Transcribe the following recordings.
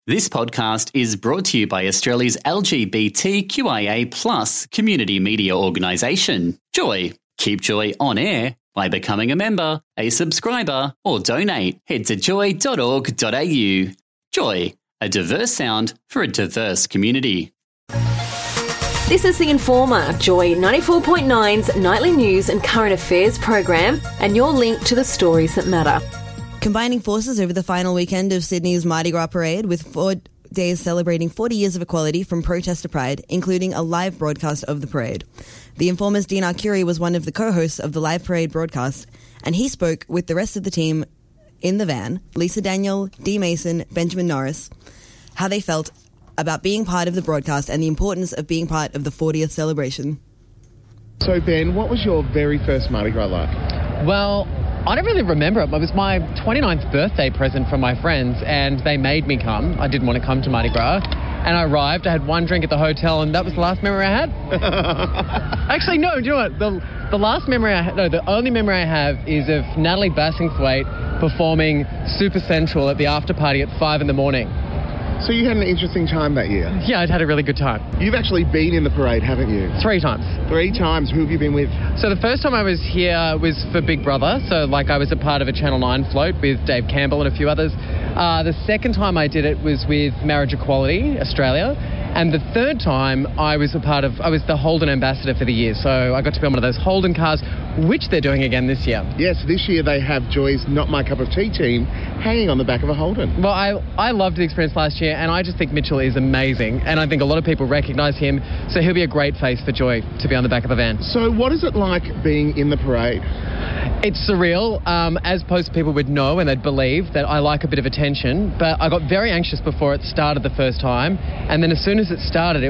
This podcast is brought to you by Australia's LGBTQIA+ community media organisation, Joy. Keep Joy on air by becoming a member, a subscriber, or donate. Head to joy.org.au. Joy, a diverse sound for a diverse community. This is The Informer, Joy 94.9's nightly news and current affairs program, and your link to the stories that matter. Combining forces over the final weekend of Sydney's Mardi Gras parade with 4 days celebrating 40 years of equality from protest to pride, including a live broadcast of the parade. The Informer's Dean Arcuri was one of the co-hosts of the live parade broadcast, and he spoke with the rest of the team in the van, Lisa Daniel, Dee Mason, Benjamin Norris, how they felt about being part of the broadcast and the importance of being part of the 40th celebration. So Ben, what was your very first Mardi Gras like? Well, I don't really remember it. It was my 29th birthday present from my friends, and they made me come. I didn't want to come to Mardi Gras. And I arrived, I had one drink at the hotel, and that was the last memory I had. Actually, no, do you know what? The only memory I have is of Natalie Bassingthwaite performing Super Central at the after party at 5 a.m. So you had an interesting time that year? Yeah, I'd had a really good time. You've actually been in the parade, haven't you? 3 times. 3 times. Who have you been with? So the first time I was here was for Big Brother. So I was a part of a Channel 9 float with Dave Campbell and a few others. The second time I did it was with Marriage Equality Australia. And the third time I was the Holden ambassador for the year. So I got to be on one of those Holden cars, which they're doing again this year. Yes, this year they have Joy's Not My Cup of Tea team hanging on the back of a Holden. Well, I loved the experience last year, and I just think Mitchell is amazing. And I think a lot of people recognise him, so he'll be a great face for Joy to be on the back of a van. So what is it like being in the parade? It's surreal, as most people would know and they'd believe that I like a bit of attention, but I got very anxious before it started the first time, and then as soon as it started,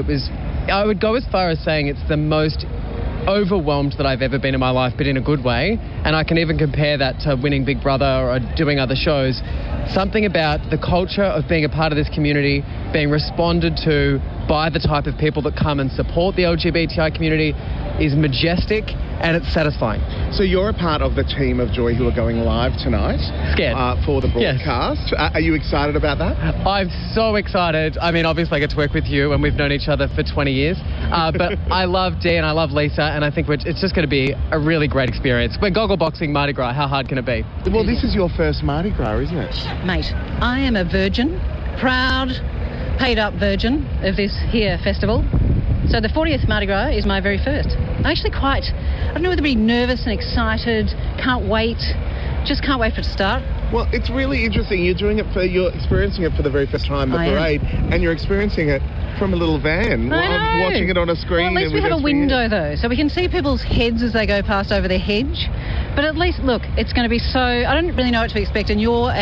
I would go as far as saying it's the most overwhelmed that I've ever been in my life, but in a good way, and I can even compare that to winning Big Brother or doing other shows. Something about the culture of being a part of this community, being responded to by the type of people that come and support the LGBTI community is majestic, and it's satisfying. So you're a part of the team of Joy who are going live tonight. Scared. For the broadcast. Yes. Are you excited about that? I'm so excited. I mean, obviously I get to work with you, and we've known each other for 20 years. But I love Dee and I love Lisa, and I think it's just going to be a really great experience. We're goggleboxing Mardi Gras. How hard can it be? Well, this is your first Mardi Gras, isn't it? Mate, I am a virgin, proud, paid-up virgin of this here festival. So the 40th Mardi Gras is my very first. I'm actually I don't know whether to be nervous and excited, can't wait for it to start. Well, it's really interesting. You're experiencing it for the very first time, the parade, and you're experiencing it from a little van. Watching it on a screen. Well, at least we have a window, though, so we can see people's heads as they go past over their hedge. But at least, look, it's going to be so... I don't really know what to expect, and you're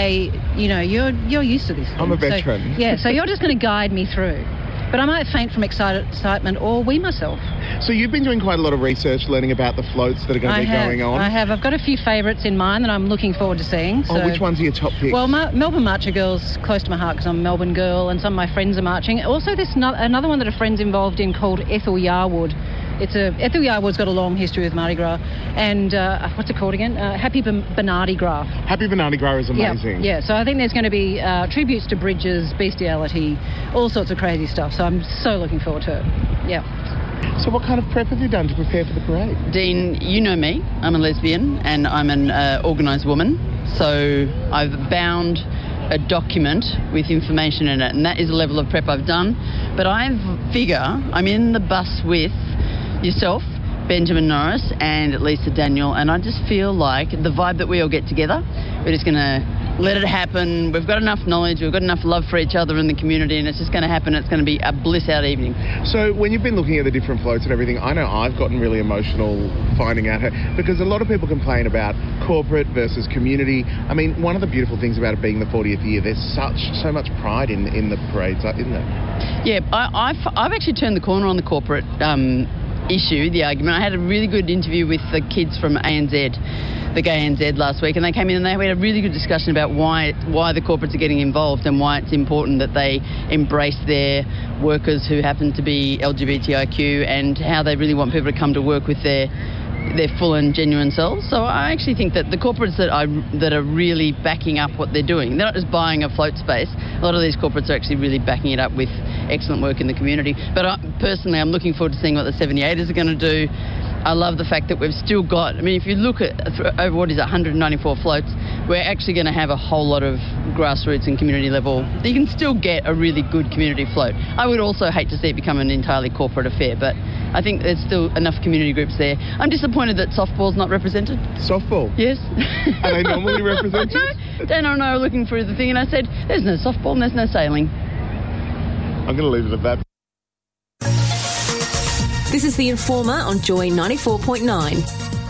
used to this thing. I'm a veteran. So you're just going to guide me through. But I might faint from excitement or wee myself. So you've been doing quite a lot of research, learning about the floats that are going to be going on. I have. I've got a few favourites in mind that I'm looking forward to seeing. So, which ones are your top picks? Well, Melbourne Marcher Girl's close to my heart because I'm a Melbourne girl and some of my friends are marching. Also, there's another one that a friend's involved in called Ethel Yarwood. Ethel Yarwood's got a long history with Mardi Gras. And what's it called again? Happy Bernardi Gras. Happy Bernardi Gras is amazing. Yeah, so I think there's going to be tributes to Bridges, bestiality, all sorts of crazy stuff. So I'm so looking forward to it. Yeah. So what kind of prep have you done to prepare for the parade? Dean, you know me. I'm a lesbian and I'm an organised woman. So I've bound a document with information in it, and that is the level of prep I've done. But I'm in the bus with yourself, Benjamin Norris and Lisa Daniel, and I just feel like the vibe that we all get together, we're just going to let it happen. We've got enough knowledge, we've got enough love for each other in the community, and it's just going to happen. It's going to be a bliss out evening. So when you've been looking at the different floats and everything, I know I've gotten really emotional finding out because a lot of people complain about corporate versus community. I mean, one of the beautiful things about it being the 40th year, there's so much pride in the parades, isn't there? Yeah, I've actually turned the corner on the corporate issue, the argument. I had a really good interview with the kids from ANZ, the Gay ANZ last week, and they came in and we had a really good discussion about why the corporates are getting involved and why it's important that they embrace their workers who happen to be LGBTIQ and how they really want people to come to work with their their full and genuine selves. So I actually think that the corporates that are really backing up what they're doing, they're not just buying a float space. A lot of these corporates are actually really backing it up with excellent work in the community. But personally, I'm looking forward to seeing what the 78ers are going to do. I love the fact that we've still got, I mean, if you look at over 194 floats, we're actually going to have a whole lot of grassroots and community level. You can still get a really good community float. I would also hate to see it become an entirely corporate affair, but I think there's still enough community groups there. I'm disappointed that softball's not represented. Softball? Yes. Are they normally represented? Dana and I were looking through the thing and I said, there's no softball and there's no sailing. I'm going to leave it at that. This is The Informer on Joy 94.9.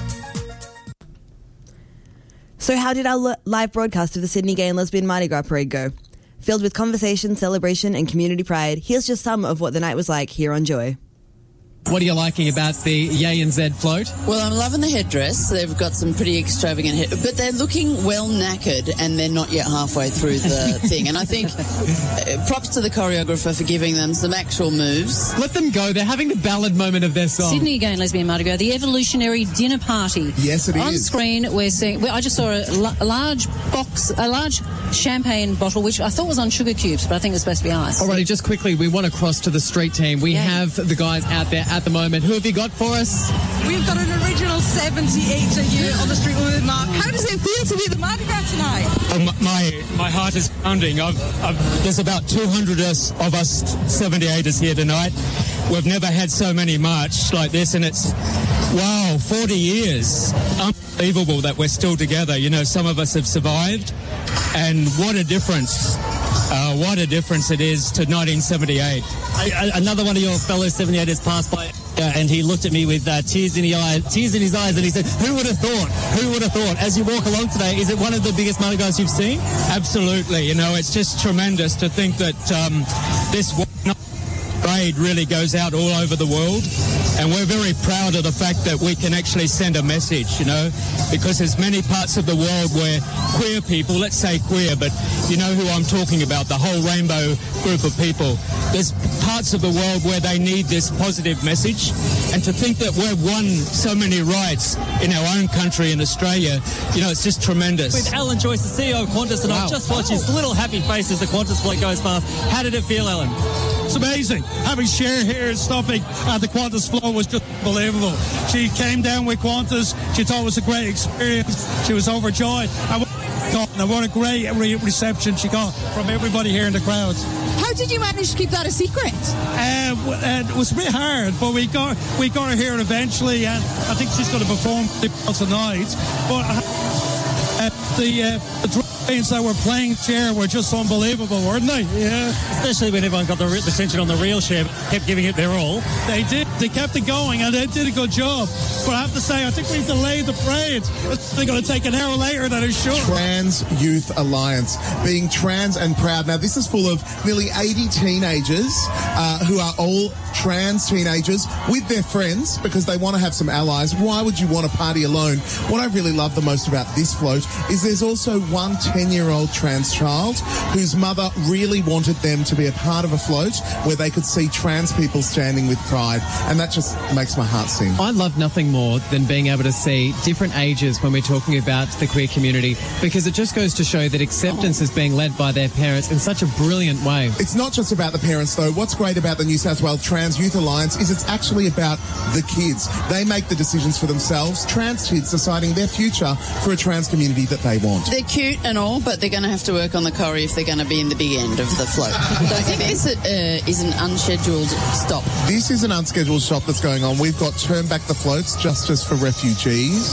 So how did our live broadcast of the Sydney Gay and Lesbian Mardi Gras Parade go? Filled with conversation, celebration and community pride, here's just some of what the night was like here on Joy. What are you liking about the Yay and Zed float? Well, I'm loving the headdress. They've got some pretty extravagant but they're looking well knackered and they're not yet halfway through the thing. And I think props to the choreographer for giving them some actual moves. Let them go. They're having the ballad moment of their song. Sydney Gay and Lesbian Mardi Gras, the evolutionary dinner party. Yes, it is. On screen, we're seeing. I just saw a large champagne bottle, which I thought was on sugar cubes, but I think it's supposed to be ice. Alrighty, just quickly, we want to cross to the street team. We have the guys out there at the moment. Who have you got for us? We've got an original 78er here on the street with Mark. How does it feel to be at the Mardi Gras tonight? My heart is pounding. There's about 200 of us 78ers here tonight. We've never had so many march like this, and it's, wow, 40 years. Unbelievable that we're still together. You know, some of us have survived, and what a difference. What a difference it is to 1978. Another one of your fellow 78ers passed by and he looked at me with tears in his eyes, and he said, who would have thought? Who would have thought? As you walk along today, is it one of the biggest Mardi Gras you've seen? Absolutely. You know, it's just tremendous to think that this parade really goes out all over the world, and we're very proud of the fact that we can actually send a message, you know, because there's many parts of the world where queer people, let's say queer, but you know who I'm talking about, the whole rainbow group of people. There's parts of the world where they need this positive message, and to think that we've won so many rights in our own country in Australia, you know, it's just tremendous. With Alan Joyce, the CEO of Qantas, and I've just watched his little happy face as the Qantas flight goes past. How did it feel, Alan? It's amazing. Having Cher here stopping at the Qantas floor was just unbelievable. She came down with Qantas. She thought it was a great experience. She was overjoyed. And what a great reception she got from everybody here in the crowds. How did you manage to keep that a secret? It was a bit hard, but we got her here eventually, and I think she's going to perform tonight. But the drums that were playing Cher were just unbelievable, weren't they? Yeah. Especially when everyone got the attention on the real Cher, kept giving it their all. They did. They kept it going, and they did a good job. But I have to say, I think we've delayed the parade. They're going to take an hour later than it should. Trans Youth Alliance, being trans and proud. Now, this is full of nearly 80 teenagers who are all trans teenagers with their friends because they want to have some allies. Why would you want to party alone? What I really love the most about this float is there's also one 10-year-old trans child whose mother really wanted them to be a part of a float where they could see trans people standing with pride, and that just makes my heart sing. I love nothing more than being able to see different ages when we're talking about the queer community, because it just goes to show that acceptance is being led by their parents in such a brilliant way. It's not just about the parents, though. What's great about the New South Wales Trans Youth Alliance is it's actually about the kids. They make the decisions for themselves. Trans kids deciding their future for a trans community that they want. They're cute and all, but they're going to have to work on the choreo if they're going to be in the big end of the float. I think this is an unscheduled stop. This is an unscheduled stop that's going on. We've got Turn Back the Floats, Justice for Refugees.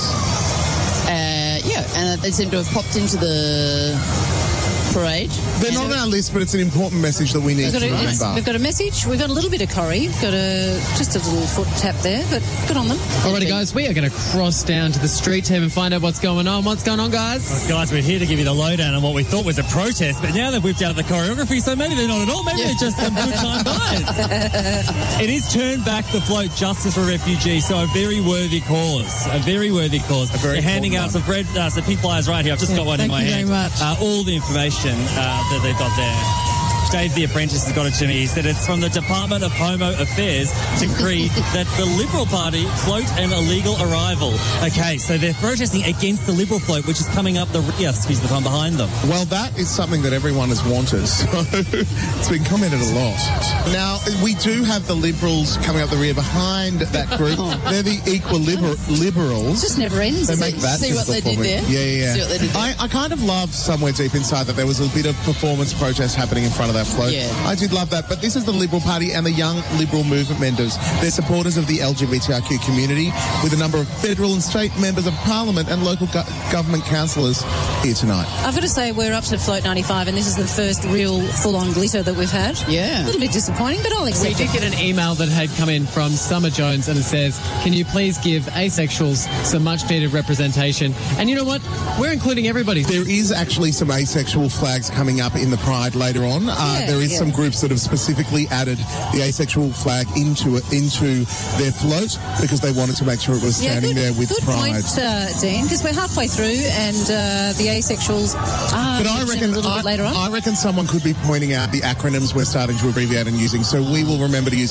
And they seem to have popped into the parade. They're not on our list, but it's an important message that we need to remember. We've got a message. We've got a little bit of choreo. Got just a little foot tap there, but good on them. Alrighty, guys, we are going to cross down to the street team and find out what's going on. What's going on, guys? Well, guys, we're here to give you the lowdown on what we thought was a protest, but now they've whipped out the choreography, so maybe they're not at all. Maybe they're just some good time guys. It is Turn Back the Float, Justice for Refugees, so a very worthy cause. A very worthy cause. They're handing out some bread, some pink flyers right here. I've just got one in my hand. Thank you very much. All the information that they've got there. Dave the Apprentice has got it to me. He said it's from the Department of Homo Affairs decree that the Liberal Party float an illegal arrival. Okay, so they're protesting against the Liberal float, which is coming up the rear, excuse the pun, behind them. Well, that is something that everyone has wanted, so it's been commented a lot. Now, we do have the Liberals coming up the rear behind that group. They're the Liberals. It just never ends. They make that See what they did there? Yeah. See what they did there? I kind of love somewhere deep inside that there was a bit of performance protest happening in front of that float. Yeah. I did love that. But this is the Liberal Party and the Young Liberal Movement members. They're supporters of the LGBTIQ community with a number of federal and state members of parliament and local government councillors here tonight. I've got to say, we're up to Float 95, and this is the first real full-on glitter that we've had. Yeah. A little bit disappointing, but I'll We accept did it. get an email that had come in from Summer Jones, and it says, can you please give asexuals some much-needed representation? And you know what? We're including everybody. There is actually some asexual flags coming up in the Pride later on. There is some groups that have specifically added the asexual flag into their float because they wanted to make sure it was standing there with good Pride. Point, Dean, because we're halfway through, and the asexuals are But I reckon, a little bit later on. I reckon someone could be pointing out the acronyms we're starting to abbreviate and using, so we will remember to use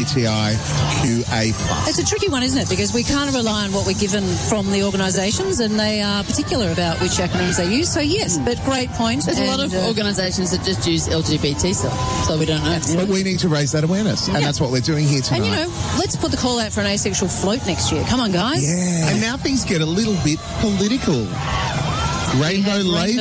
LGBTIQA+. It's a tricky one, isn't it? Because we can't rely on what we're given from the organisations, and they are particular about which acronyms they use. So yes, but great point. There's a lot of organisations that just use LGBT stuff, so we don't know. But we need to raise that awareness, and that's what we're doing here tonight. And, you know, let's put the call out for an asexual float next year. Come on, guys. Yeah. And now things get a little bit political. Rainbow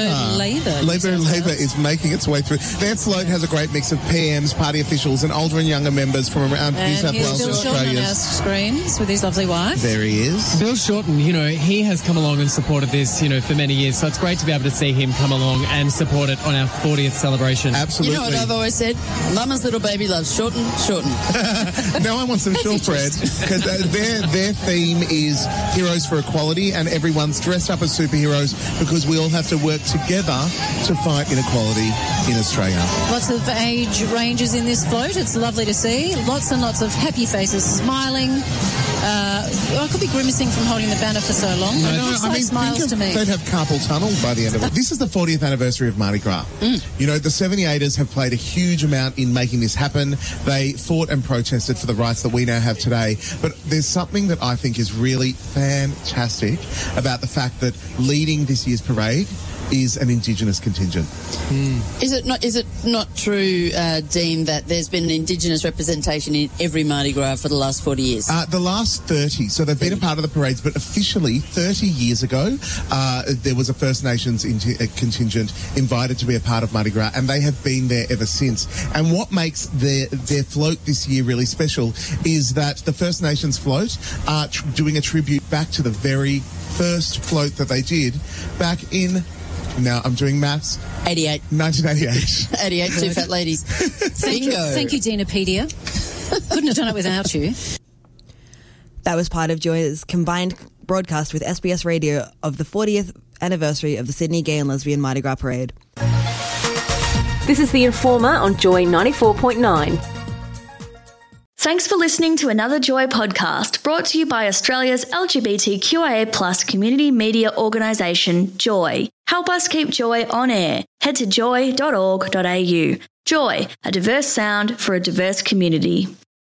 Labour is making its way through. Their float has a great mix of PMs, party officials, and older and younger members from around New South here's Wales Bill and Shorten on Australia. our screens with his lovely wife. There he is. Bill Shorten, you know, he has come along and supported this, you know, for many years. So it's great to be able to see him come along and support it on our 40th celebration. Absolutely. You know what I've always said? Mama's little baby loves Shorten. No, I want some shortbread because their theme is Heroes for Equality, and everyone's dressed up as superheroes because we all have to work together to fight inequality in Australia. Lots of age ranges in this float. It's lovely to see. Lots and lots of happy faces smiling. I could be grimacing from holding the banner for so long. But it looks like smiles to me. They'd have carpal tunnel by the end of it. This is the 40th anniversary of Mardi Gras. You know, the 78ers have played a huge amount in making this happen. They fought and protested for the rights that we now have today. But there's something that I think is really fantastic about the fact that leading this year's parade is an Indigenous contingent. Is it not true, Dean, that there's been Indigenous representation in every Mardi Gras for the last 40 years? The last 30. So they've been a part of the parades, but officially 30 years ago, there was a First Nations contingent invited to be a part of Mardi Gras, and they have been there ever since. And what makes their float this year really special is that the First Nations float are doing a tribute back to the very first float that they did back in... Now, I'm doing maths. 1988. 88, two fat ladies. Bingo. Thank you, Dinapedia. Couldn't have done it without you. That was part of Joy's combined broadcast with SBS Radio of the 40th anniversary of the Sydney Gay and Lesbian Mardi Gras Parade. This is The Informer on Joy 94.9. Thanks for listening to another Joy podcast brought to you by Australia's LGBTQIA+ community media organisation, Joy. Help us keep Joy on air. Head to joy.org.au. Joy, a diverse sound for a diverse community.